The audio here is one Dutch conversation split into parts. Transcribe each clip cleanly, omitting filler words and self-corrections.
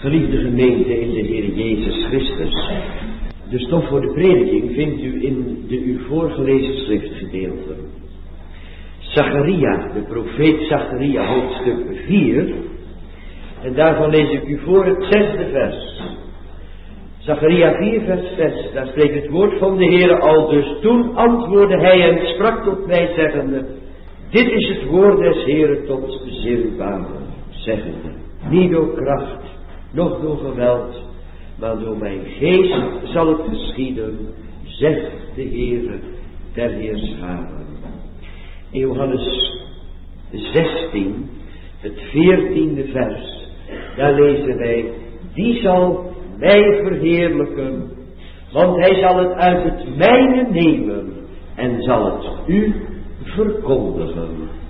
Geliefde gemeente in de Heer Jezus Christus. De stof voor de prediking vindt u in de u voorgelezen schriftgedeelten. Zacharia, de profeet Zacharia, hoofdstuk 4. En daarvan lees ik u voor het 6e vers. Zacharia 4 vers 6, daar spreekt het woord van de Heere al. Dus toen antwoordde hij en sprak tot mij zeggende: dit is het woord des Heere tot Zerubabel, zeggende: niet door kracht, noch door geweld, maar door mijn geest zal het geschieden, zegt de Heere der Heerscharen. In Johannes 16, het 14e vers, daar lezen wij: die zal mij verheerlijken, want hij zal het uit het mijne nemen en zal het u verkondigen.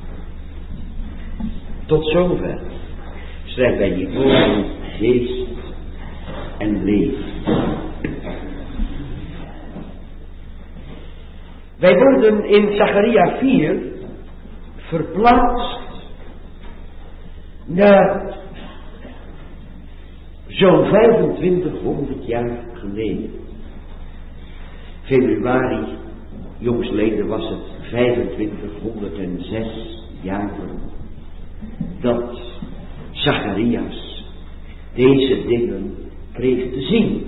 Tot zover schrijft bij die woorden geest en leven. Wij worden in Zacharia 4 verplaatst naar zo'n 2500 jaar geleden. Februari, jongsleden was het 2506 jaar dat Zacharias deze dingen kreeg te zien.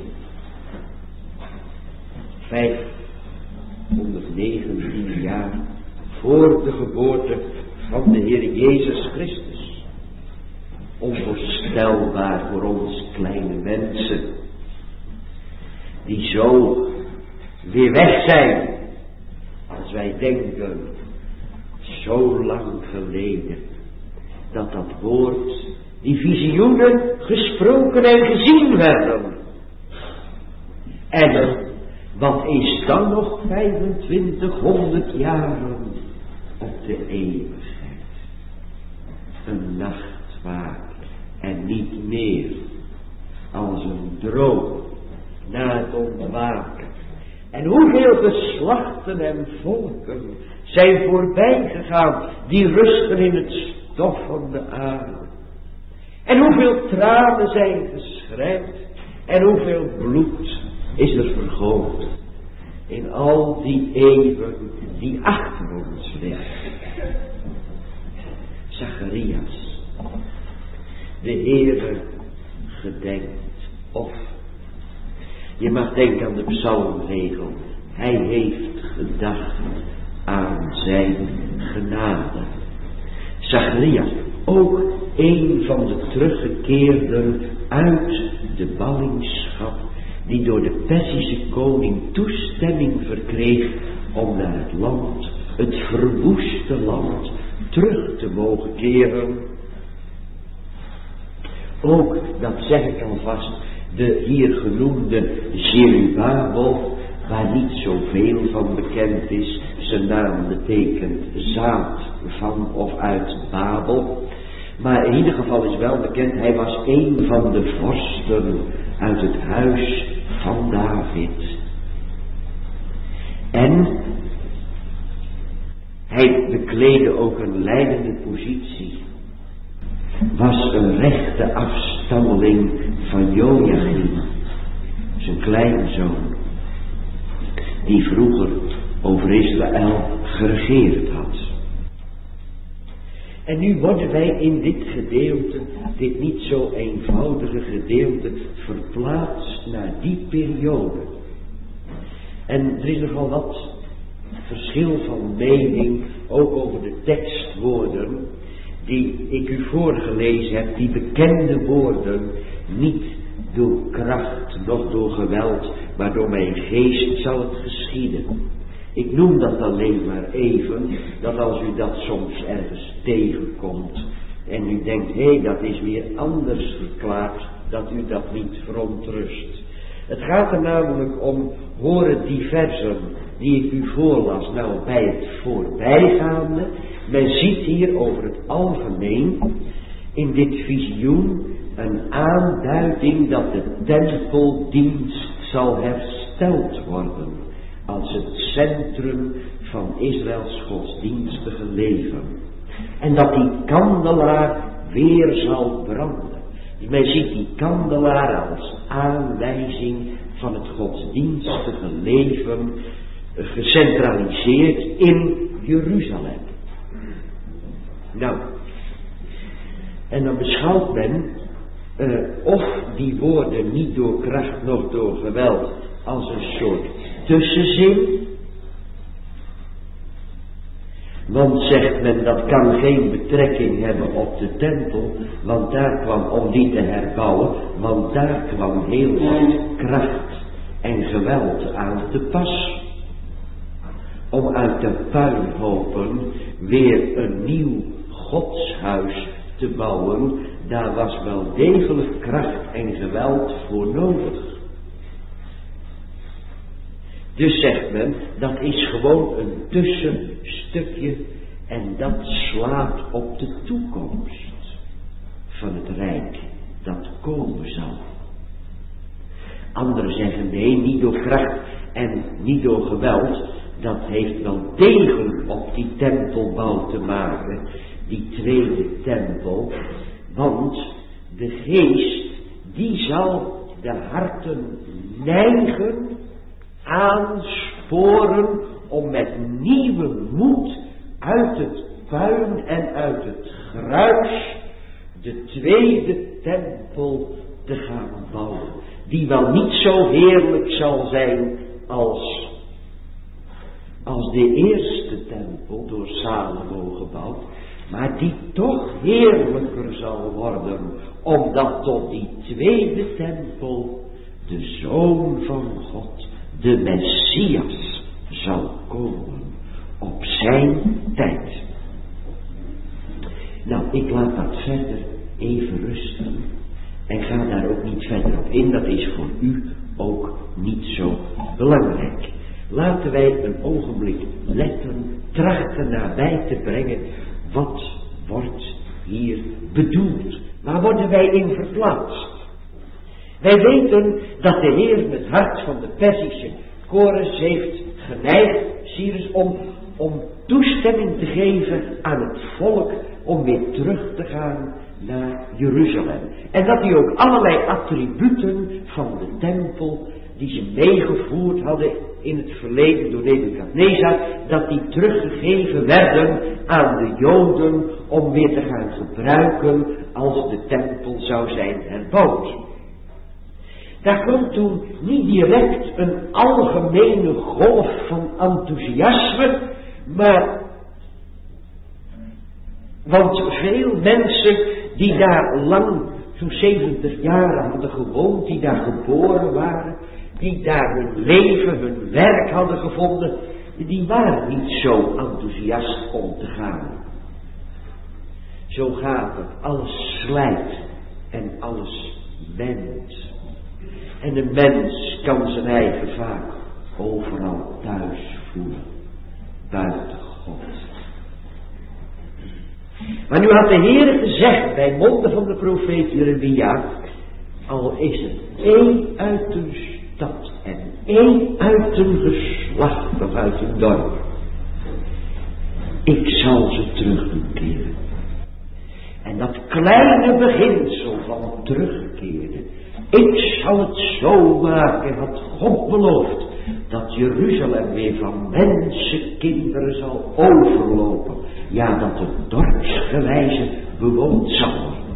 519 jaar voor de geboorte van de Heer Jezus Christus. Onvoorstelbaar voor ons kleine mensen, die zo weer weg zijn, als wij denken, zo lang geleden, dat woord, die visioenen gesproken en gezien werden. En wat is dan nog 2500 jaren op de eeuwigheid? Een nachtwaak en niet meer, als een droom na het ontwaken. En hoeveel geslachten en volken zijn voorbij gegaan, die rusten in het stof van de aarde. En hoeveel tranen zijn geschreid en hoeveel bloed is er vergoten in al die eeuwen die achter ons liggen. Zacharias, de Heere gedenkt of. Je mag denken aan de psalmregel. Hij heeft gedacht aan zijn genade. Zacharias, ook een van de teruggekeerden uit de ballingschap, die door de Perzische koning toestemming verkreeg om naar het land, het verwoeste land, terug te mogen keren. Ook, dat zeg ik alvast, de hier genoemde Zerubabel, waar niet zoveel van bekend is. Zijn naam betekent zaad van of uit Babel. Maar in ieder geval is wel bekend, hij was een van de vorsten uit het huis van David. En hij bekleedde ook een leidende positie. Was een rechte afstammeling van Joachim, zijn kleinzoon, die vroeger over Israël geregeerd had. En nu worden wij in dit gedeelte, dit niet zo eenvoudige gedeelte, verplaatst naar die periode. En er is nogal wat verschil van mening, ook over de tekstwoorden die ik u voorgelezen heb, die bekende woorden, niet door kracht, noch door geweld, maar door mijn geest zal het geschieden. Ik noem dat alleen maar even, dat als u dat soms ergens tegenkomt en u denkt, hé, dat is weer anders verklaard, dat u dat niet verontrust. Het gaat er namelijk om, horen die versen die ik u voorlas, nou bij het voorbijgaande. Men ziet hier over het algemeen in dit visioen een aanduiding dat de tempeldienst zal hersteld worden als het centrum van Israëls godsdienstige leven. En dat die kandelaar weer zal branden. Men ziet die kandelaar als aanwijzing van het godsdienstige leven gecentraliseerd in Jeruzalem. Nou, en dan beschouwt men of die woorden niet door kracht noch door geweld als een soort tussenzin. Want zegt men, dat kan geen betrekking hebben op de tempel, want daar kwam, om die te herbouwen, want daar kwam heel wat kracht en geweld aan te pas. Om uit de puinhopen weer een nieuw godshuis te bouwen, daar was wel degelijk kracht en geweld voor nodig. Dus zegt men, dat is gewoon een tussenstukje en dat slaat op de toekomst van het rijk dat komen zal. Anderen zeggen nee, niet door kracht en niet door geweld, dat heeft wel degelijk op die tempelbouw te maken, die tweede tempel, want de geest die zal de harten neigen, aansporen om met nieuwe moed uit het puin en uit het gruis de tweede tempel te gaan bouwen, die wel niet zo heerlijk zal zijn als de eerste tempel door Salomo gebouwd, maar die toch heerlijker zal worden, omdat tot die tweede tempel de Zoon van God, de Messias, zal komen op zijn tijd. Nou, ik laat dat verder even rusten en ga daar ook niet verder op in, dat is voor u ook niet zo belangrijk. Laten wij een ogenblik letten, trachten nabij te brengen, wat wordt hier bedoeld? Waar worden wij in verplaatst? Wij weten dat de Heer het hart van de Perzische Kores heeft geneigd, Cyrus, om toestemming te geven aan het volk om weer terug te gaan naar Jeruzalem. En dat hij ook allerlei attributen van de tempel die ze meegevoerd hadden in het verleden door Nebukadnezar, dat die teruggegeven werden aan de Joden om weer te gaan gebruiken als de tempel zou zijn herbouwd. Daar kwam toen niet direct een algemene golf van enthousiasme, maar want veel mensen die daar lang, zo'n 70 jaar hadden gewoond, die daar geboren waren, die daar hun leven, hun werk hadden gevonden, die waren niet zo enthousiast om te gaan. Zo gaat het, alles slijt en alles wendt. En de mens kan zijn eigen vaak overal thuis voelen, buiten God. Maar nu had de Heer gezegd bij monden van de profeet Jeremia, al is het één uit een stad en één uit een geslacht of uit een dorp, ik zal ze terug doen keren. En dat kleine beginsel van terugkeren, ik zal het zo maken, had God beloofd, dat Jeruzalem weer van mensenkinderen zal overlopen. Ja, dat het dorpsgewijze bewoond zal worden.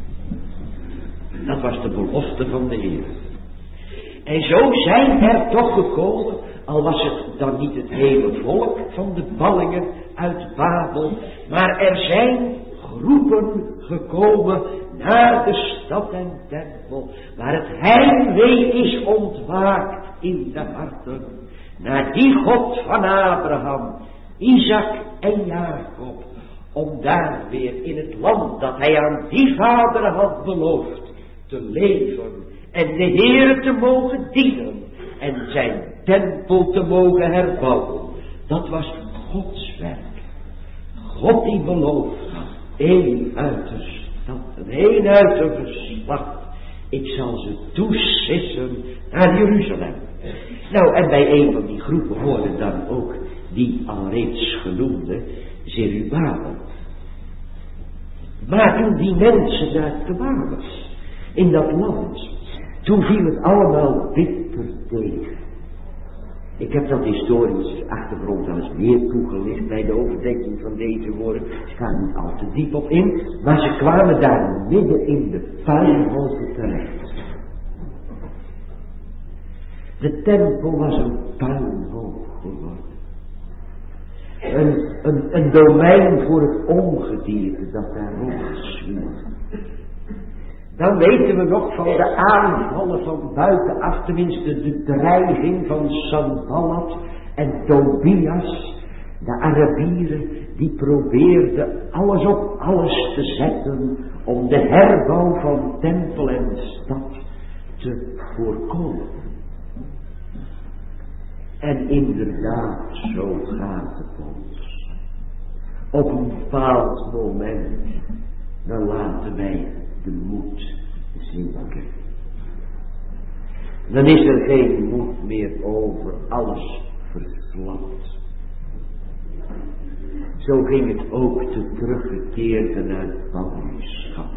Dat was de belofte van de Heer. En zo zijn er toch gekomen, al was het dan niet het hele volk van de ballingen uit Babel, maar er zijn groepen gekomen naar de stad en tempel, waar het heimwee is ontwaakt in de harten, naar die God van Abraham, Isaac en Jacob, om daar weer in het land dat hij aan die vaderen had beloofd, te leven en de Heer te mogen dienen en zijn tempel te mogen herbouwen. Dat was Gods werk. God die beloofd had, één uit de stad, één uit een geslacht, ik zal ze toesissen naar Jeruzalem. Nou, en bij een van die groepen hoorden dan ook die alreeds genoemde Zerubabel. Maar toen die mensen daar kwamen in dat land. Toen viel het allemaal bitter tegen. Ik heb dat historisch achtergrond al eens meer toegelicht bij de overdenking van deze woorden. Ik ga er niet al te diep op in, maar ze kwamen daar midden in de puinhopen terecht. De tempel was een puinhoop geworden. Een domein voor het ongedierte dat daar rondzwiert. Dan weten we nog van de aanvallen van buitenaf, tenminste de dreiging van Sanballat en Tobias, de Arabieren, die probeerden alles op alles te zetten om de herbouw van tempel en stad te voorkomen. En inderdaad, zo gaat het ons. Op een bepaald moment, dan laten wij de moed zinken. Dan is er geen moed meer over, alles verslapt. Zo ging het ook de teruggekeerden uit ballingschap.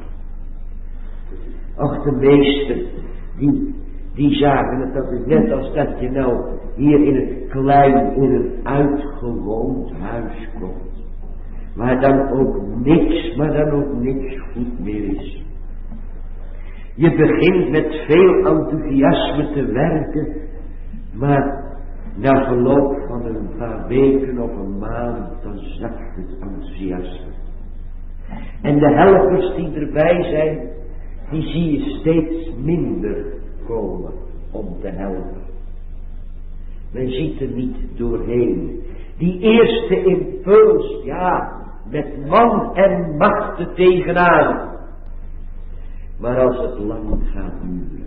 Och, de meesten, die zagen het, dat is net als dat je nou hier in het klein, in een uitgewoond huis komt. Waar dan ook niks goed meer is. Je begint met veel enthousiasme te werken, maar na verloop van een paar weken of een maand, dan zakt het enthousiasme. En de helpers die erbij zijn, die zie je steeds minder komen om te helpen. Men ziet er niet doorheen. Die eerste impuls, ja, met man en macht er tegenaan. Maar als het lang gaat duren,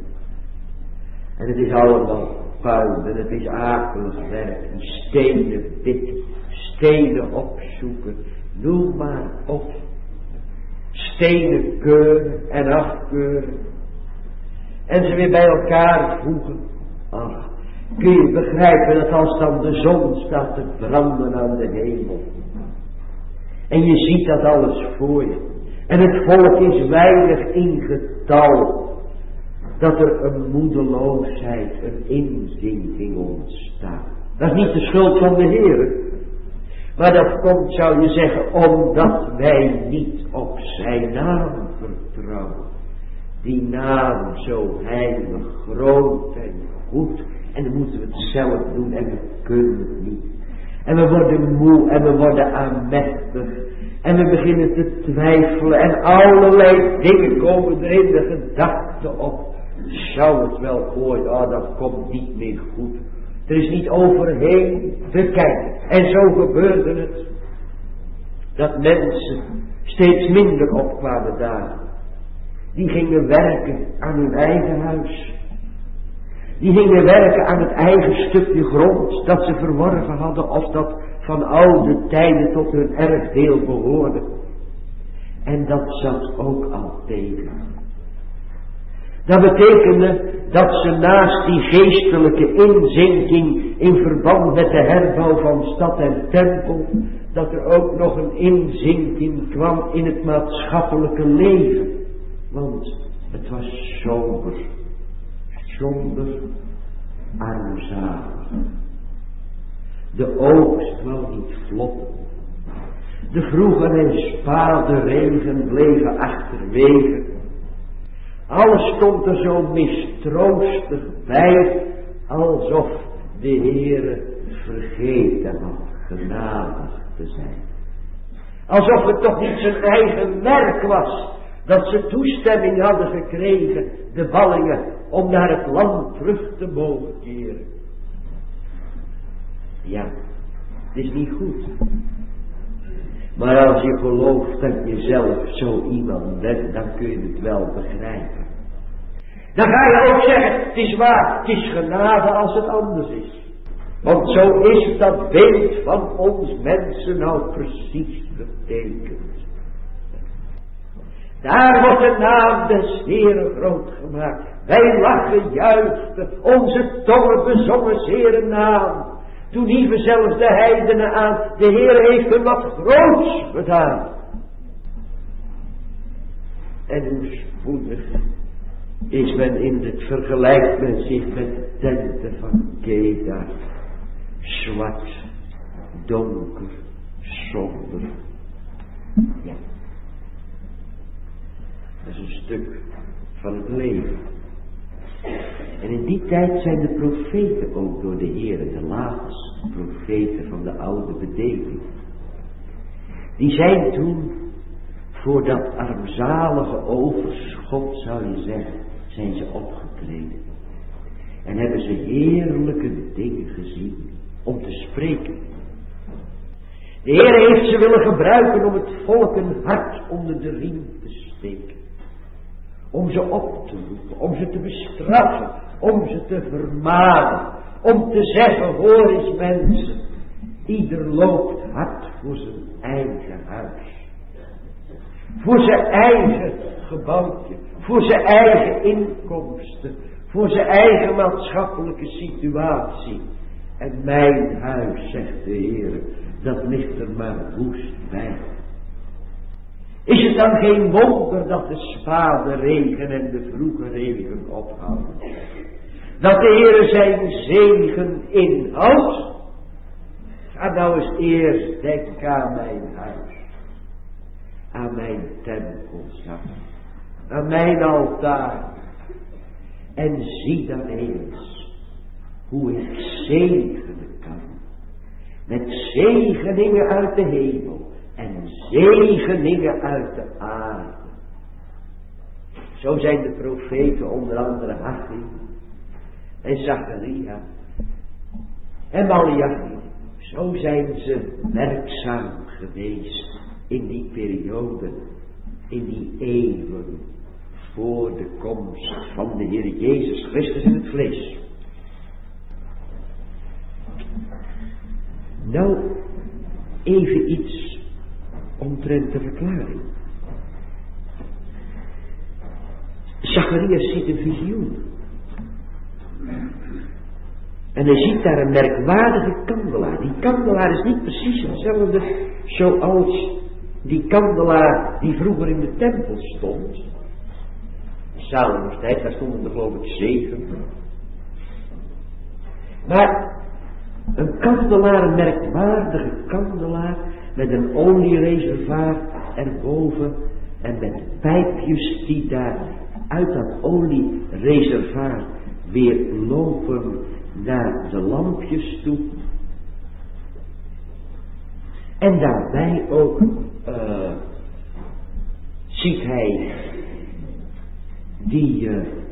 en het is allemaal puin, en het is akelig werk, die stenen pikken, stenen opzoeken, noem maar op. Stenen keuren en afkeuren, en ze weer bij elkaar voegen. Ach, kun je begrijpen dat als dan de zon staat te branden aan de hemel, en je ziet dat alles voor je, en het volk is weinig in getal, dat er een moedeloosheid, een inzinking ontstaat. Dat is niet de schuld van de Heer, maar dat komt, zou je zeggen, omdat wij niet op zijn naam vertrouwen. Die naam zo heilig, groot en goed, en dan moeten we het zelf doen en we kunnen het niet. En we worden moe en we worden aanmächtig. En we beginnen te twijfelen en allerlei dingen komen er in de gedachte op. Zou het wel ooit, dat komt niet meer goed. Er is niet overheen te kijken. En zo gebeurde het. Dat mensen steeds minder opkwamen daar. Die gingen werken aan hun eigen huis. Die gingen werken aan het eigen stukje grond dat ze verworven hadden, of dat van oude tijden tot hun erfdeel behoorde. En dat zat ook al tegen. Dat betekende dat ze naast die geestelijke inzinking in verband met de herbouw van stad en tempel, dat er ook nog een inzinking kwam in het maatschappelijke leven. Want het was sober, armzalig. De oogst wou niet vlot. De vroege en spade regen bleven achterwege. Alles stond er zo mistroostig bij, alsof de Heere vergeten had genadig te zijn. Alsof het toch niet zijn eigen werk was, dat ze toestemming hadden gekregen, de ballingen, om naar het land terug te mogen keren. Ja, het is niet goed. Maar als je gelooft dat je zelf zo iemand bent, dan kun je het wel begrijpen. Dan ga je ook zeggen, het is waar, het is genade als het anders is. Want zo is dat beeld van ons mensen nou precies betekend. Daar wordt de naam des Heeren groot gemaakt. Wij lachen, juichten, onze tongen bezongen zere naam. Toen hieven zelfs de heidenen aan, de Heer heeft hem wat groots gedaan. En hoe spoedig is men in het vergelijkt men zich met de tenten van Kedar. Zwart, donker, somber. Ja. Dat is een stuk van het leven. En in die tijd zijn de profeten ook door de Heer, de laatste profeten van de oude bedeling. Die zijn toen voor dat armzalige overschot, zou je zeggen, zijn ze opgetreden. En hebben ze heerlijke dingen gezien om te spreken. De Heer heeft ze willen gebruiken om het volk een hart onder de riem te steken. Om ze op te roepen, om ze te bestraffen, om ze te vermanen. Om te zeggen, hoor eens mensen, ieder loopt hard voor zijn eigen huis. Voor zijn eigen gebouwtje, voor zijn eigen inkomsten, voor zijn eigen maatschappelijke situatie. En mijn huis, zegt de Heer, dat ligt er maar woest bij. Is het dan geen wonder dat de spade regen en de vroege regen ophouden? Dat de Heer zijn zegen inhoudt? Ga nou eens eerst denken aan mijn huis. Aan mijn tempelzaal. Aan mijn altaar. En zie dan eens hoe ik zegenen kan. Met zegeningen uit de hemel. En zegeningen uit de aarde. Zo zijn de profeten onder andere Haggai en Zacharia en Maleachi. Zo zijn ze werkzaam geweest in die periode, in die eeuwen voor de komst van de Heer Jezus Christus in het vlees. Nou, even iets omtrent de verklaring. Zacharias ziet een visioen. En hij ziet daar een merkwaardige kandelaar. Die kandelaar is niet precies hetzelfde zoals die kandelaar die vroeger in de tempel stond. In Salomo's tijd, daar stonden er geloof ik 7. Maar een kandelaar, een merkwaardige kandelaar met een oliereservoir erboven en met pijpjes die daar uit dat oliereservoir weer lopen naar de lampjes toe. En daarbij ook ziet hij die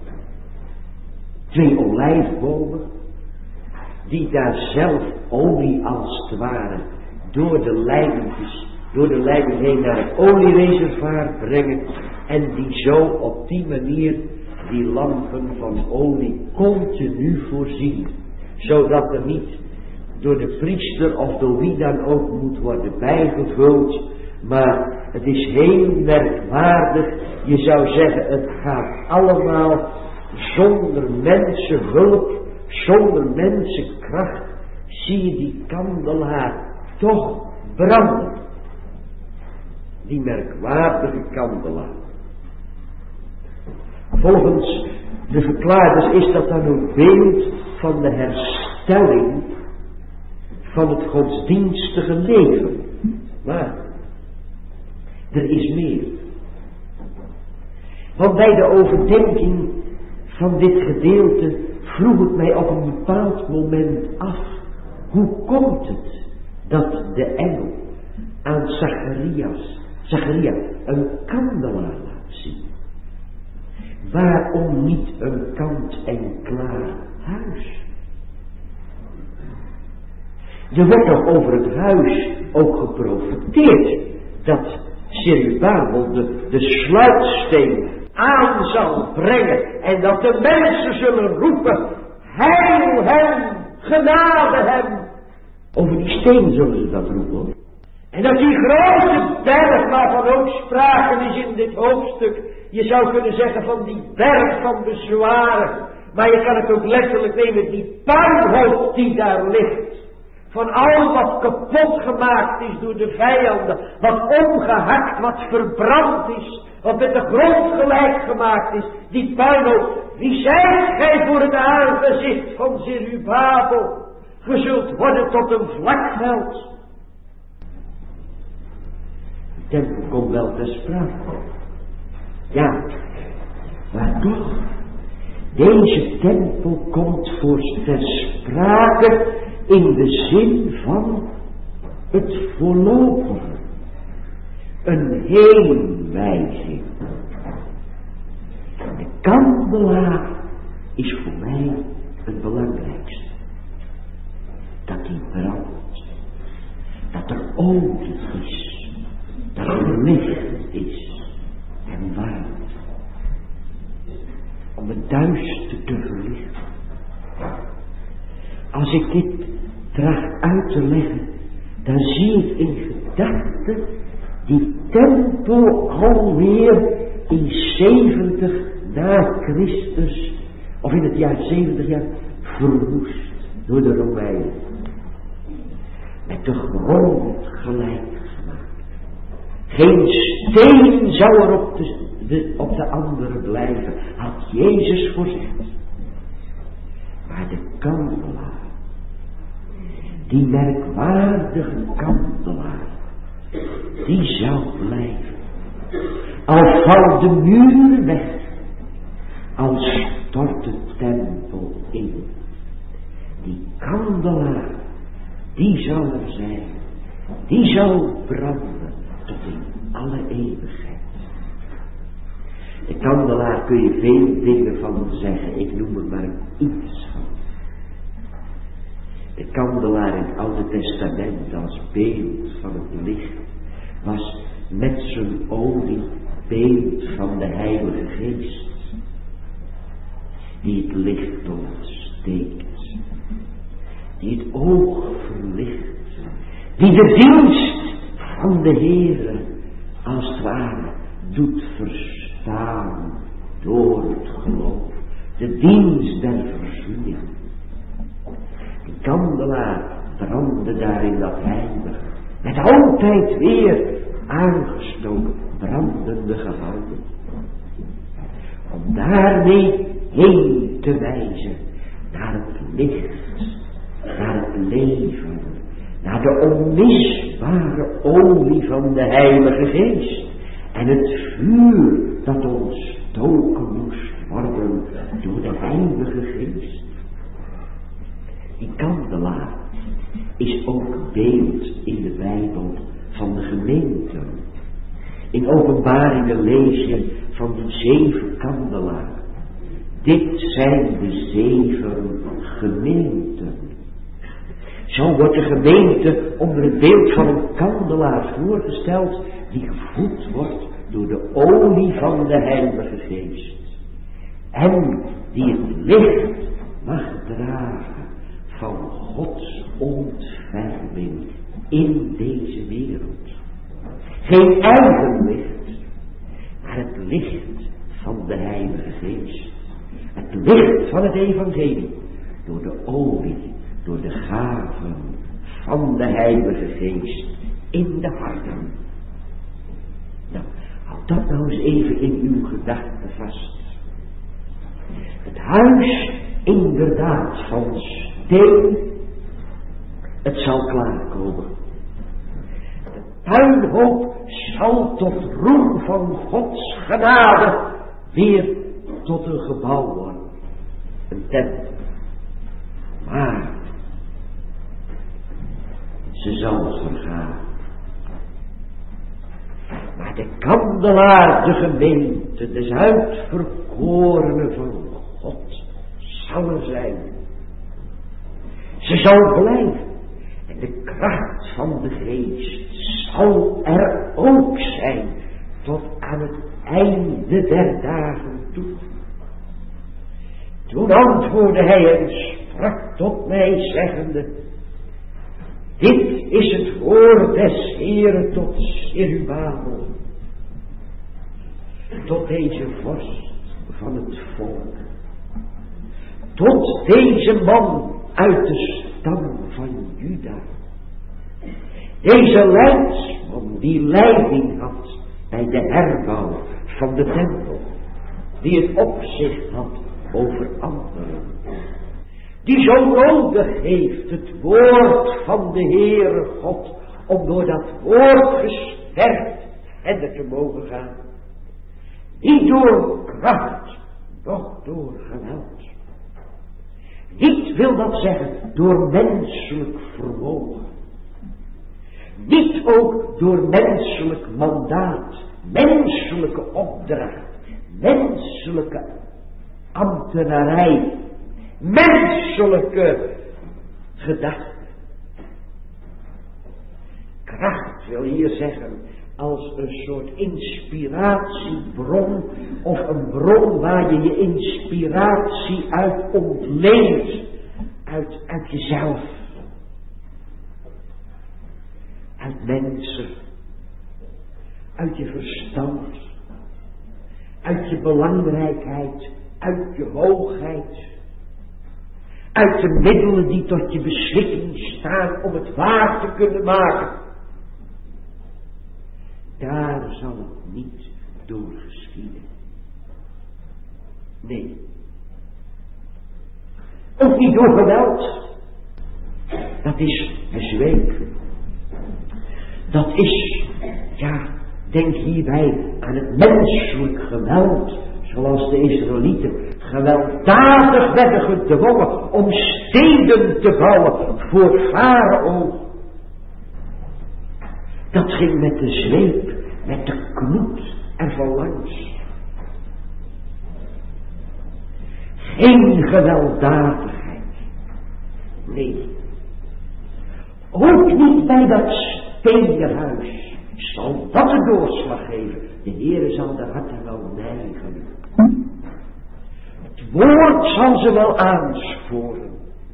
2 olijfbomen die daar zelf olie als het ware door de leiding heen naar het oliereservoir brengen en die zo op die manier die lampen van olie continu voorzien, zodat er niet door de priester of door wie dan ook moet worden bijgevuld, maar het is heel merkwaardig. Je zou zeggen, het gaat allemaal zonder mensenhulp, zonder mensenkracht, zie je die kandelaar toch branden. Die merkwaardige kandelaar. Volgens de verklaarders is dat dan een beeld van de herstelling van het godsdienstige leven. Maar er is meer. Want bij de overdenking van dit gedeelte vroeg ik mij op een bepaald moment af, hoe komt het dat de engel aan Zacharia een kandelaar laat zien? Waarom niet een kant-en-klaar huis? Er wordt nog over het huis ook geprofeteerd dat Zerubbabel de sluitsteen aan zal brengen en dat de mensen zullen roepen, heil hem, genade hem. Over die steen zullen ze dat roepen. En dat die grote berg waarvan ook sprake is in dit hoofdstuk, je zou kunnen zeggen van die berg van bezwaren, maar je kan het ook letterlijk nemen, die puinhoop die daar ligt. Van al wat kapot gemaakt is door de vijanden, wat omgehakt, wat verbrand is wat met de grond gelijk gemaakt is, die puinhoop. Wie zijt gij voor het aangezicht van Zerubabel? Ge zult worden tot een vlakveld. De tempel komt wel ter sprake. Ja, maar toch, deze tempel komt voor ter sprake in de zin van het voorlopige. Een heenwijzing. De kandelaar is voor mij het belangrijkste. Dat die brandt. Dat er olie is. Dat er licht is. En warm. Om het duister te verlichten. Als ik dit tracht uit te leggen, dan zie ik in gedachten die tempel alweer in 70 na Christus, of in het jaar 70 jaar, verwoest door de Romeinen. Met de grond gelijk gemaakt. Geen steen zou er op de andere blijven, had Jezus voorzegd. Maar de kandelaar, die merkwaardige kandelaar, die zou blijven. Al valt de muur weg, al stort de tempel in. Die kandelaar, die zal er zijn. Die zal branden tot in alle eeuwigheid. De kandelaar kun je veel dingen van zeggen. Ik noem er maar iets van. De kandelaar in het Oude Testament als beeld van het licht was met zijn olie beeld van de Heilige Geest, die het licht ontsteekt, die het oog verlicht, die de dienst van de Heere als het ware doet verstaan door het geloof, de dienst der verzoening. Die kandelaar brandde daar in dat heilige, met altijd weer aangestoken, brandende gehouden. Om daarmee heen te wijzen naar het licht, naar het leven, naar de onmisbare olie van de Heilige Geest en het vuur dat ontstoken moest worden door de Heilige Geest. Die kandelaar is ook beeld in de Bijbel van de gemeente. In Openbaringen lees je van de 7 kandelaren. Dit zijn de 7 gemeenten. Zo wordt de gemeente onder het beeld van een kandelaar voorgesteld die gevoed wordt door de olie van de Heilige Geest. En die het licht mag dragen van Gods ontferming in deze wereld. Geen eigen licht, maar het licht van de Heilige Geest. Het licht van het evangelie, door de olie, door de gaven van de Heilige Geest in de harten. Nou, houd dat nou eens even in uw gedachten vast. Het huis inderdaad van steen, het zal klaarkomen. De puinhoop zal tot roem van Gods genade weer tot een gebouw worden. Een tempel. Maar ze zal vergaan. Maar de kandelaar, de gemeente, des uitverkorenen van God, zal er zijn. Ze zal blijven. En de kracht van de Geest zal er ook zijn tot aan het einde der dagen toe. Toen antwoordde hij en sprak tot mij zeggende: dit is het woord des Heeren tot Zerubabel, tot deze vorst van het volk, tot deze man uit de stam van Juda, deze leidsman die leiding had bij de herbouw van de tempel, die het opzicht had over anderen, die zo nodig heeft het woord van de Heere God, om door dat woord gesterkt verder te mogen gaan. Niet door kracht, doch door geweld. Niet wil dat zeggen door menselijk vermogen. Niet ook door menselijk mandaat, menselijke opdracht, menselijke ambtenarij, menselijke gedachten. Kracht wil hier zeggen als een soort inspiratiebron of een bron waar je inspiratie uit ontleent, uit jezelf, uit mensen, uit je verstand, uit je belangrijkheid, uit je hoogheid, uit de middelen die tot je beschikking staan om het waar te kunnen maken. Daar zal het niet door geschieden. Nee. Ook niet door geweld. Dat is een zweep. Dat is, denk hierbij aan het menselijk geweld, zoals de Israëlieten gewelddadig werden gedwongen om steden te bouwen voor Farao. Dat ging met de zweep, met de knoet ervan langs. Geen gewelddadigheid. Nee. Ook niet bij dat steenhuis zal dat de doorslag geven. De Heere zal de harten wel neigen. Het woord zal ze wel aansporen.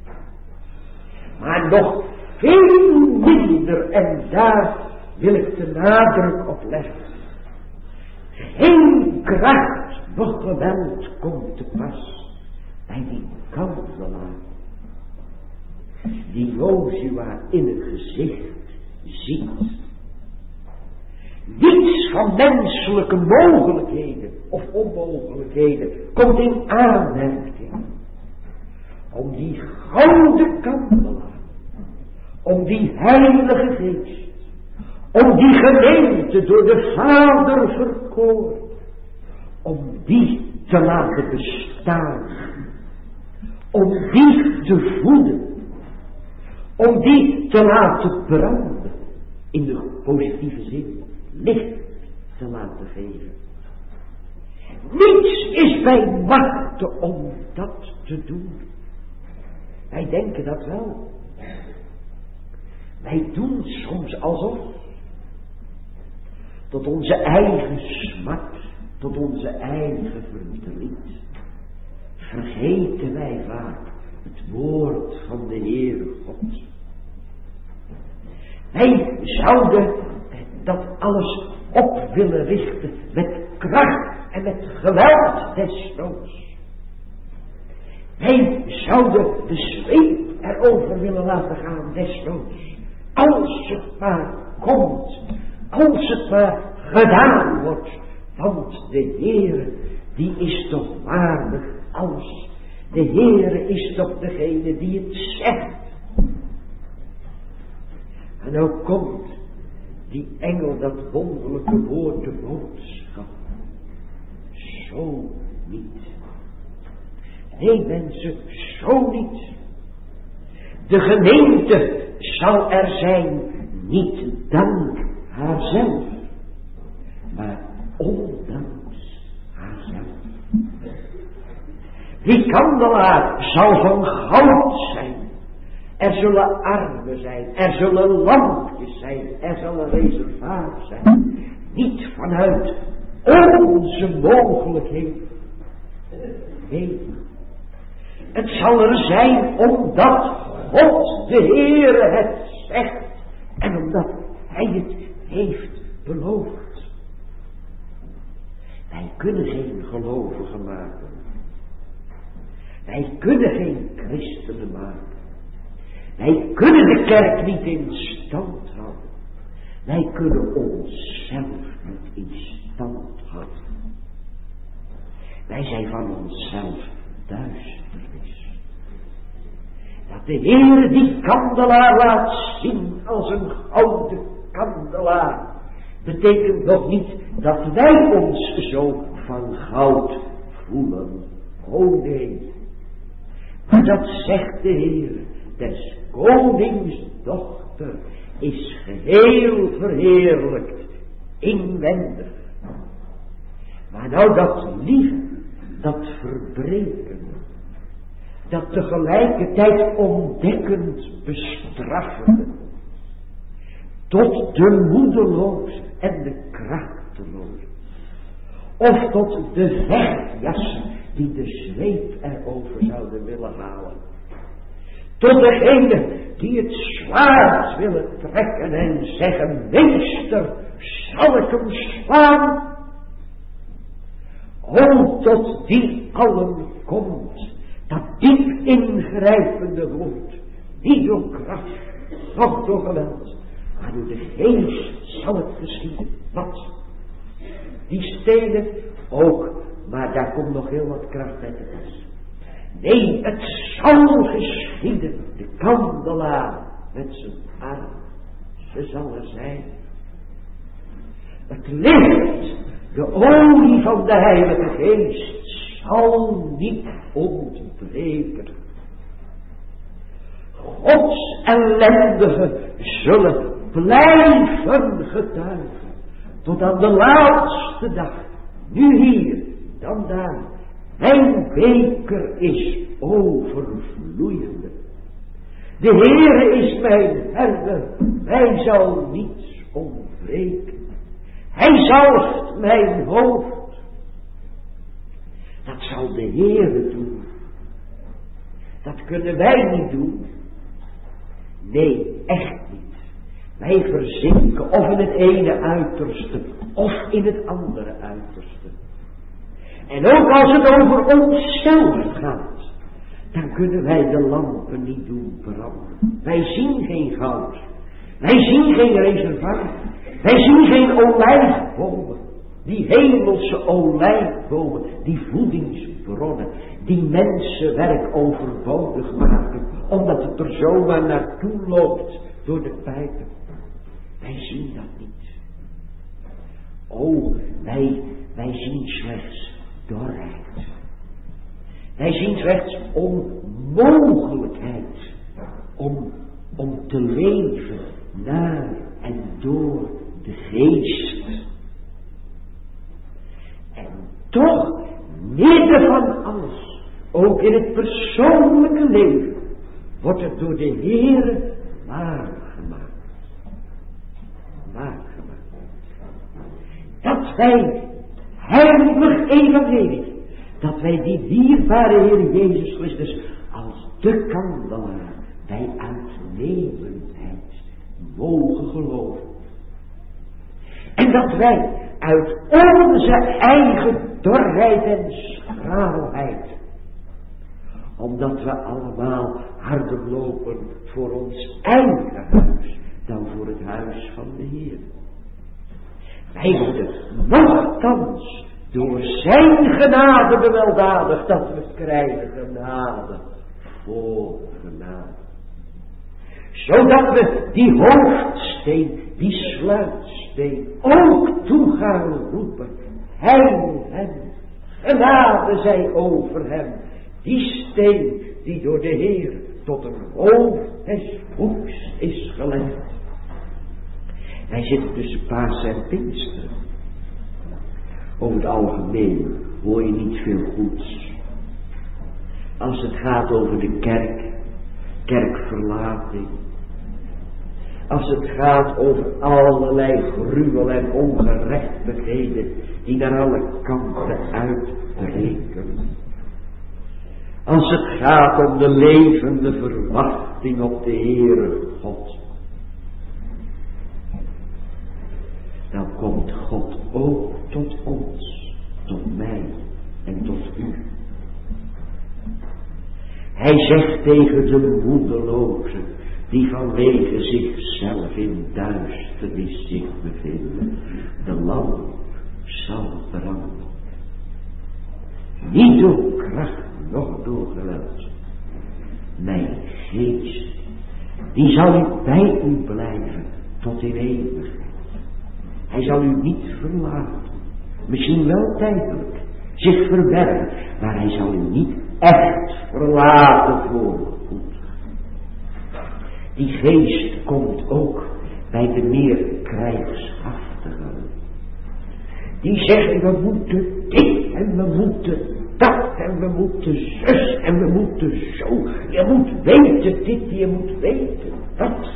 Maar nog veel minder, en daar wil ik de nadruk op leggen. Geen kracht, noch geweld komt te pas bij die kandelaar, die Jozua in het gezicht ziet. Niets van menselijke mogelijkheden of onmogelijkheden komt in aanmerking om die gouden kandelaar, om die heilige geest, om die gemeente door de Vader verkoren, om die te laten bestaan, om die te voeden, om die te laten branden, in de positieve zin, licht te laten geven. Niets is bij machte om dat te doen. Wij denken dat wel. Wij doen soms alsof. Tot onze eigen smart, tot onze eigen verdriet, vergeten wij vaak het woord van de Heere God. Wij zouden dat alles op willen richten met kracht en met geweld desnoods. Wij zouden de zweep erover willen laten gaan desnoods. Als het maar komt, als het maar gedaan wordt, want de Heere die is toch waardig als. De Heere is toch degene die het zegt. En nou komt die engel dat wonderlijke woord de boodschap. Zo niet. Nee mensen, zo niet. De gemeente zal er zijn, niet dank haarzelf, maar ondanks haarzelf. Die kandelaar zal van goud zijn. Er zullen armen zijn, er zullen lampjes zijn, er zal een reservaat zijn. Niet vanuit onze mogelijkheid. Nee. Het zal er zijn omdat God de Heere het zegt en omdat Hij het heeft beloofd. Wij kunnen geen gelovigen maken. Wij kunnen geen christenen maken. Wij kunnen de kerk niet in stand houden. Wij kunnen onszelf niet in stand houden. Wij zijn van onszelf duisternis. Dat de Heer die kandelaar laat zien als een gouden kandelaar, betekent nog niet dat wij ons zo van goud voelen. O nee. Maar dat zegt de Heer, des konings dochter is geheel verheerlijkt, inwendig. Maar nou dat lieve, dat verbreken, dat tegelijkertijd ontdekkend bestraffende, tot de moedeloze en de krachteloze, of tot de vechtjassen die de zweep erover zouden willen halen, tot degene die het zwaard willen trekken en zeggen, meester, zal ik hem slaan? O, tot die allen komt dat diep ingrijpende woord, niet door kracht, noch door geweld, maar door de geest zal het geschieden. Wat? Die stenen ook, maar daar komt nog heel wat kracht bij te pas. Nee, het zal geschieden, de kandelaar met zijn arm, ze zal er zijn. Het licht, de olie van de Heilige Geest, zal niet ontbreken. Gods ellendigen zullen blijven getuigen, tot aan de laatste dag, nu hier, dan daar. Mijn beker is overvloeiende. De Heere is mijn herder, mij zal niets ontbreken. Hij zalft mijn hoofd. Dat zal de Heere doen. Dat kunnen wij niet doen. Nee, echt niet. Wij verzinken of in het ene uiterste, of in het andere uiterste. En ook als het over onszelf gaat, dan kunnen wij de lampen niet doen branden. Wij zien geen goud. Wij zien geen reservaat. Wij zien geen olijfbomen. Die hemelse olijfbomen, die voedingsbronnen, die mensenwerk overbodig maken, omdat het er zomaar naartoe loopt door de pijpen. Wij zien dat niet. O, wij zien slechts dorheid. Wij zien slechts onmogelijkheid om te leven naar en door de geest. En toch, midden van alles, ook in het persoonlijke leven, wordt het door de Heere waargemaakt. Dat wij heilig evangelie, dat wij die dierbare Heer Jezus Christus als de kandelaar bij uitnemendheid mogen geloven. En dat wij uit onze eigen dorheid en schraalheid, omdat we allemaal harder lopen voor ons eigen huis dan voor het huis van de Heer. Wij worden nochtans door zijn genade beweldadigd dat we krijgen genade voor genade. Zodat we die hoofdsteen, die sluitsteen ook toe gaan roepen. Heil hem, genade zij over hem. Die steen die door de Heer tot een hoofd des boeks is gelegd. Wij zitten tussen Pasen en Pinksteren. Over het algemeen hoor je niet veel goeds. Als het gaat over de kerk, kerkverlating. Als het gaat over allerlei gruwel en ongerechtigheden die naar alle kanten uitbreken. Als het gaat om de levende verwachting op de Heere God. Dan komt God ook tot ons, tot mij en tot u. Hij zegt tegen de moedelozen die vanwege zichzelf in duisternis zich bevinden, de lamp zal branden. Niet door kracht, noch door geweld. Mijn geest, die zal bij u blijven tot in eeuwigheid. Hij zal u niet verlaten. Misschien wel tijdelijk, zich verbergen, maar hij zal u niet echt verlaten voorgoed. Die geest komt ook bij de meer krijgshaftigen. Die zegt, we moeten dit en we moeten dat en we moeten zus en we moeten zo. Je moet weten dit, je moet weten dat.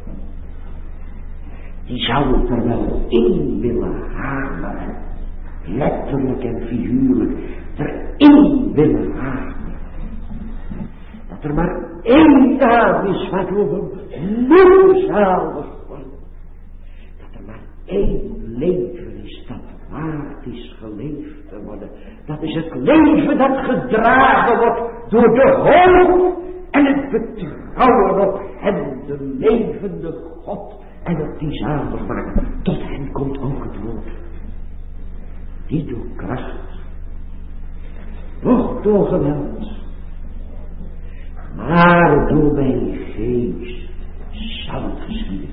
Die zou het er wel in willen hameren. Letterlijk en figuurlijk erin willen hameren. Dat er maar één naam is waardoor we moeten zalig worden. Dat er maar één leven is dat waard is geleefd te worden. Dat is het leven dat gedragen wordt door de hoop en het betrouwen op hem, de levende God. En op die zaligmaker, tot hem komt ook het woord. Niet door kracht, noch door geweld, maar door mijn geest zal het geschieden.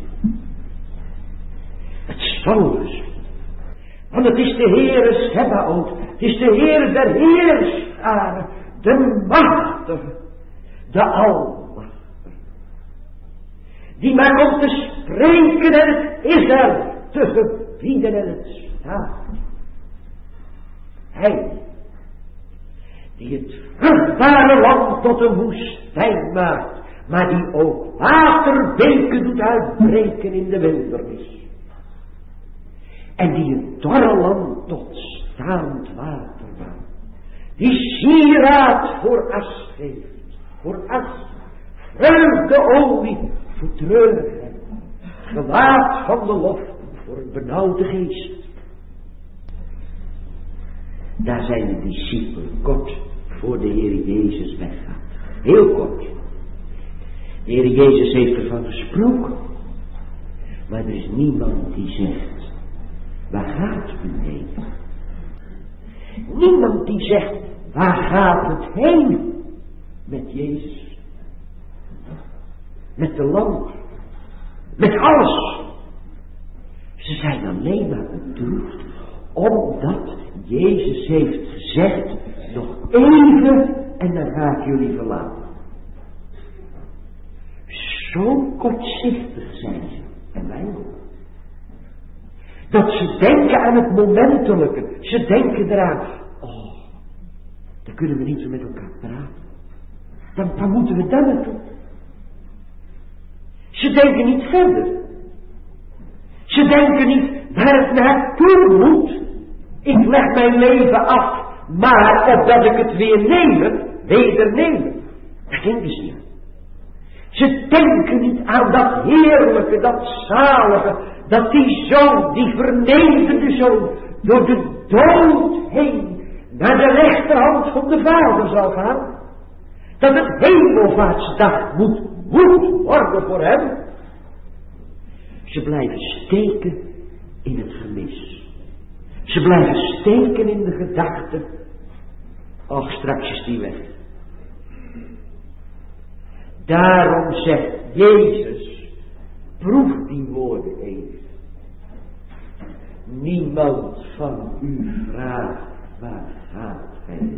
Het zal geschieden. Want het is de Heere Sebaot, het is de Heere der Heerscharen, de machtige, de almachtige. Die maar om te spreken en het is er, te gebieden en het staat. Hij, die het vruchtbare land tot een woestijn maakt, maar die ook waterbeken doet uitbreken in de wildernis. En die het dorre land tot staand water maakt. Die sieraad voor as geeft, voor as, vreugdeolie voor treurigheid, gewaad van de lof voor een benauwde geest. Daar zijn de discipelen kort voor de Heer Jezus weggaat. Heel kort. De Heer Jezus heeft ervan gesproken. Maar er is niemand die zegt, waar gaat u heen? Niemand die zegt, waar gaat het heen met Jezus? Met de lamp. Met alles. Ze zijn alleen maar bedroefd, omdat Jezus heeft gezegd, nog even en dan ga ik jullie verlaten. Zo kortzichtig zijn ze, en wij ook. Dat ze denken aan het momentelijke. Ze denken eraan, oh, dan kunnen we niet zo met elkaar praten. Dan moeten we daar naartoe. Ze denken niet verder. Ze denken niet waar het naartoe moet. Ik leg mijn leven af, maar opdat ik het weer nemen. Daar denken ze niet. Ze denken niet aan dat heerlijke, dat zalige, dat die zoon, die vernederde zoon, door de dood heen naar de rechterhand van de Vader zal gaan. Dat het hemelvaartsdag moet worden voor hem. Ze blijven steken in het gemis. Ze blijven steken in de gedachte. Och, straks is die weg. Daarom zegt Jezus, proef die woorden even. Niemand van u vraagt, waar gaat gij?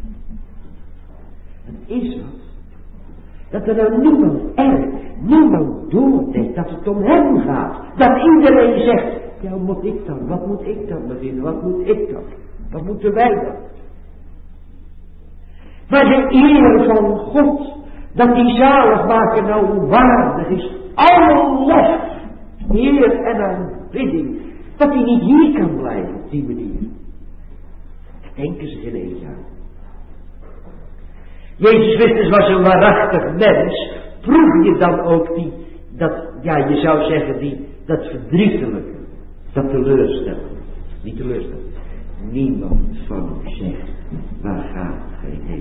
Het is wat. Dat er nou niemand doordenkt dat het om hem gaat. Dat iedereen zegt, ja, wat moet ik dan? Wat moet ik dan beginnen? Wat moet ik dan? Wat moeten wij dan? Maar de eer van God, dat die zaligmaker nou waardig is, alle lof, eer en aanbidding, dat hij niet hier kan blijven op die manier. Daar denken ze geen eens aan. Jezus Christus was een waarachtig mens. Proef je dan ook je zou zeggen, dat verdrietelijke, dat teleurstellen. Niet teleurstellen. Niemand van u zegt, waar gaat gij heen?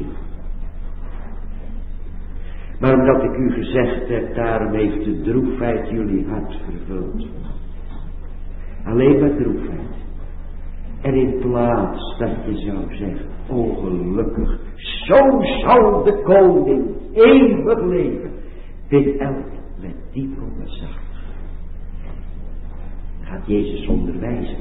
Maar omdat ik u gezegd heb, daarom heeft de droefheid jullie hart vervuld. Alleen maar droefheid. En in plaats dat je zou zeggen, ongelukkig, zo zal de koning eeuwig leven. Dit elk met diep ontzag. Gaat Jezus onderwijzen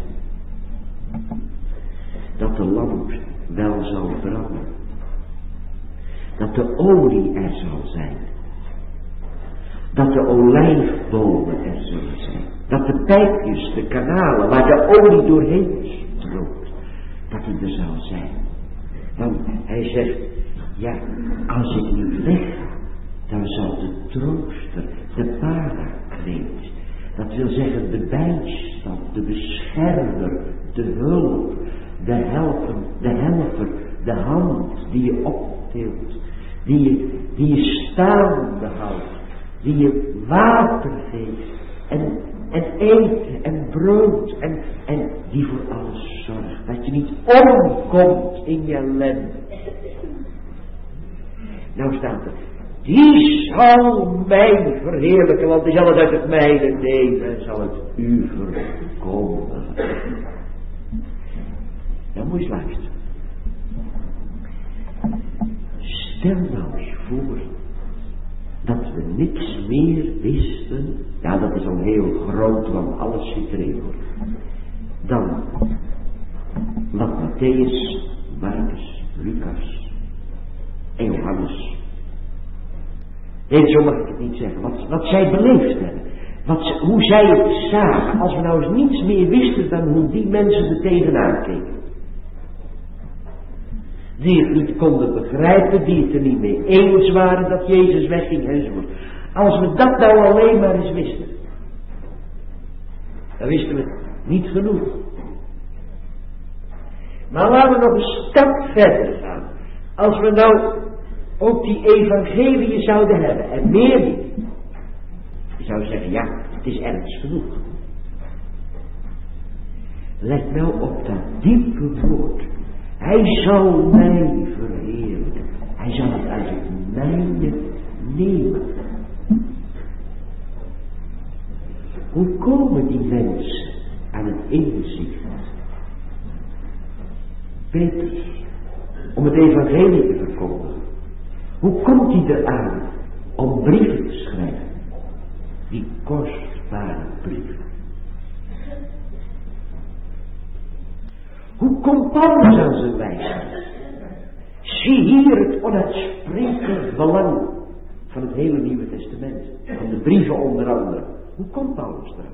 dat de lamp wel zal branden. Dat de olie er zal zijn. Dat de olijfbomen er zullen zijn. Dat de pijpjes, de kanalen waar de olie doorheen stroomt, dat die er zal zijn. Want hij zegt, ja, als ik niet wegga, dan zal de trooster, de parakleed, dat wil zeggen de bijstand, de beschermer, de hulp, de helper, de hand die je optilt, die je staande houdt, die je water geeft en eten en brood en die voor alles zorgt. Dat je niet omkomt in je ellende. Nou staat er, die zal mij verheerlijken, want die zal het uit het mijne nemen en zal het u verkondigen. Nou moet je luisteren. Stel nou eens voor dat we niks meer wisten. Ja, dat is al heel groot, want alles zit erin hoor. Dan wat Matthäus, Marcus, Lucas en Johannes. Nee, zo mag ik het niet zeggen. Wat zij beleefd hebben. Hoe zij het zagen. Als we nou eens niets meer wisten dan hoe die mensen er tegenaan keken. Die het niet konden begrijpen, die het er niet mee eens waren dat Jezus wegging enzovoort. Als we dat nou alleen maar eens wisten. Dan wisten we niet genoeg. Maar laten we nog een stap verder gaan. Als we nou ook die evangelie zouden hebben en meer niet. Je zou zeggen, ja, het is ergens genoeg. Let nou op dat diepe woord. Hij zal mij verheerlijken. Hij zal het uit het mijne nemen. Hoe komen die mensen aan het inzicht? Petrus, om het evangelie te verkondigen. Hoe komt hij eraan om brieven te schrijven? Die kostbare brieven. Hoe komt Paulus aan zijn wijsheid? Zie hier het onuitsprekelijk belang van het hele Nieuwe Testament. Van de brieven onder andere. Hoe komt Paulus eraan?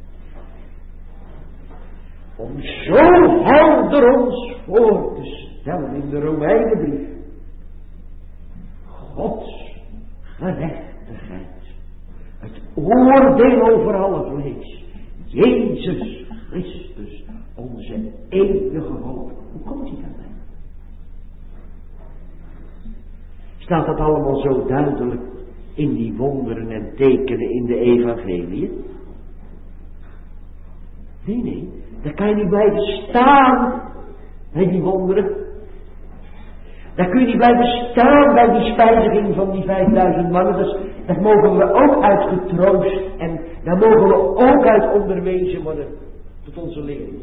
Om zo helder ons voor te stellen in de Romeinenbrief. Gods gerechtigheid. Het oordeel over alle vlees. Jezus Christus, onze enige hoop. Hoe komt hij daarbij? Staat dat allemaal zo duidelijk in die wonderen en tekenen in de evangelie? Nee. Daar kan je niet blijven staan bij die wonderen. Daar kun je niet blijven staan bij die spijziging van die 5000 mannen. Dus daar mogen we ook uit getroost en daar mogen we ook uit onderwezen worden tot onze lering.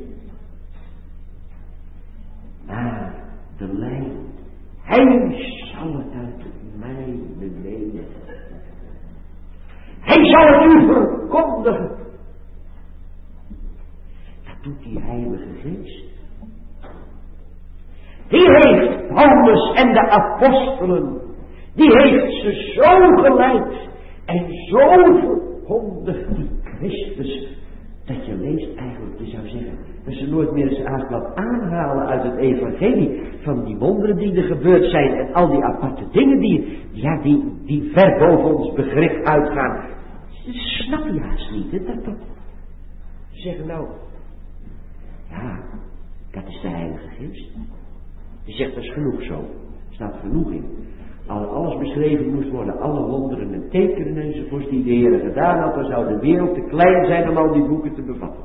Maar de lijn, hij zal het uit mij nemen. Hij zal het u verkondigen. Dat doet die Heilige Geest. Die heeft Paulus en de apostelen, die heeft ze zo geleid en zo verkondigd, die Christus, dat je leest eigenlijk, je zou zeggen, dat ze nooit meer eens aanklap aanhalen uit het evangelie van die wonderen die er gebeurd zijn en al die aparte dingen die ver boven ons begrip uitgaan. Dat snap je haast niet, hè, dat. Ze zeggen nou, ja, dat is de Heilige Geest. Die zegt, dat is genoeg zo. Er staat genoeg in. Alles beschreven moest worden, alle wonderen en tekenen enzovoorts die de Heer gedaan had, dan zou de wereld te klein zijn om al die boeken te bevatten.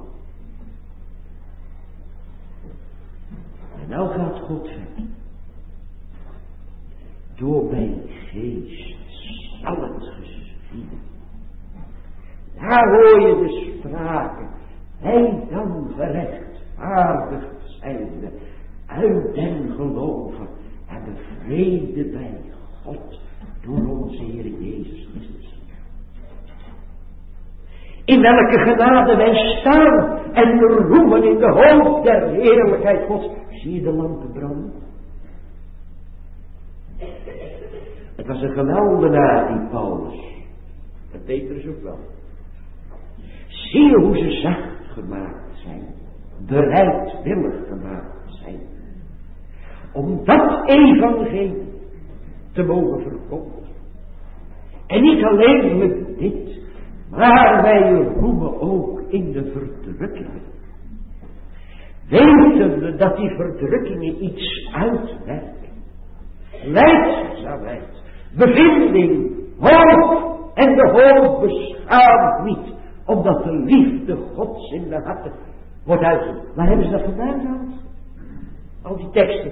En nou gaat God verder. Door mijn geest zal het geschieden. Daar hoor je de sprake. Hij dan gerechtvaardigd zijnde uit den geloven hebben vrede bij God door onze Heer Jezus Christus. In welke genade wij staan en roemen in de hoop der heerlijkheid Gods. Zie je de lampen branden? Het was een geweldenaar die Paulus. En Petrus ook wel. Zie je hoe ze zacht gemaakt zijn. Bereidwillig gemaakt zijn. Om dat evangelie te mogen verkondigen. En niet alleen met dit. Maar wij roemen ook in de verdrukkingen. Wetende dat die verdrukkingen iets uitwerken. Lijdzaamheid, bevinding, hoop. En de hoop beschaamt niet. Omdat de liefde Gods in de harten wordt uitgevoerd. Waar hebben ze dat vandaan gehaald? Al die teksten.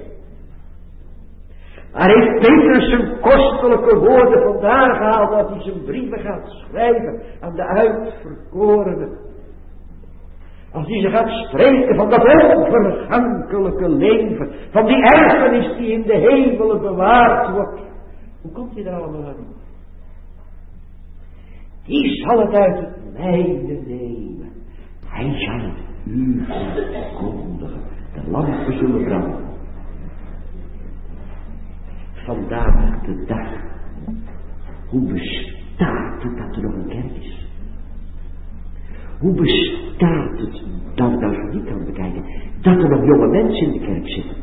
Waar heeft Petrus zijn kostelijke woorden vandaan gehaald dat hij zijn brieven gaat schrijven aan de uitverkorenen? Als hij ze gaat spreken van dat onvergankelijke leven, van die erfenis die in de hemelen bewaard wordt. Hoe komt hij daar allemaal aan? Die zal het uit het mijne nemen. Hij zal het u verkondigen. De lampen zullen branden. Vandaag de dag. Hoe bestaat het dat er nog een kerk is? Hoe bestaat het, dat ik nou zo niet kan bekijken, dat er nog jonge mensen in de kerk zitten?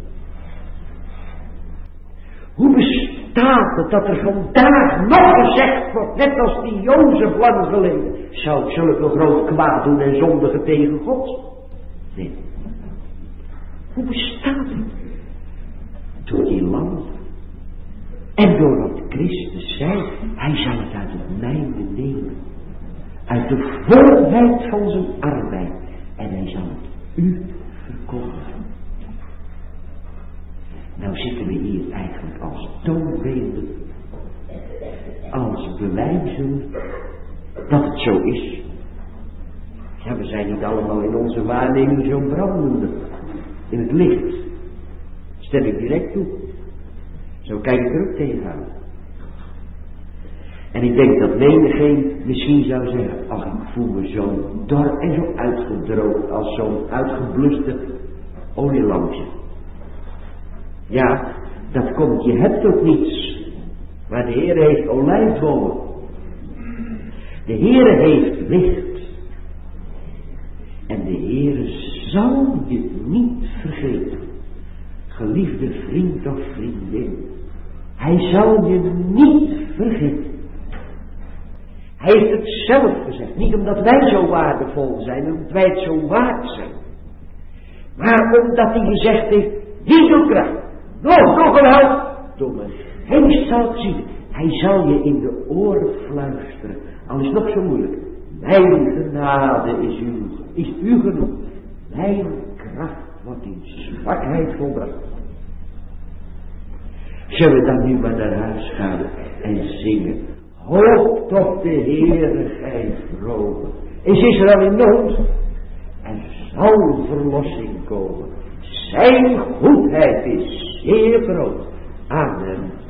Hoe bestaat het dat er vandaag nog gezegd wordt, net als die Jozef lang geleden, zou ik zulke groot kwaad doen en zondigen tegen God? Nee. Hoe bestaat het? Door die lamp. En door wat Christus zei, hij zal het uit het mijne nemen. Uit de volheid van zijn arbeid. En hij zal het u verkondigen. Nou zitten we hier eigenlijk als toonbeelden. Als bewijzen dat het zo is. Ja, we zijn niet allemaal in onze waarneming zo brandende. In het licht. Stel ik direct toe. Zo kijk ik er ook tegenaan. En ik denk dat menigeen misschien zou zeggen, ach, ik voel me zo dor en zo uitgedroogd als zo'n uitgebluste olielampje. Ja, dat komt, je hebt ook niets. Maar de Heer heeft olijfbomen. De Heer heeft licht. En de Heer zal je niet vergeten. Geliefde vriend of vriendin. Hij zal je niet vergeten. Hij heeft het zelf gezegd. Niet omdat wij zo waardevol zijn. Omdat wij het zo waard zijn. Maar omdat hij gezegd heeft. Wie doet kracht. Nog een help. Door mijn geest zal het zien. Hij zal je in de oren fluisteren. Al is het nog zo moeilijk. Mijn genade is u genoeg. Mijn kracht wordt in zwakheid volbracht. Zullen we dan nu maar naar huis gaan en zingen. Hoop toch de Heere gij vromen. Is Israël in nood? Er zal verlossing komen. Zijn goedheid is zeer groot. Amen.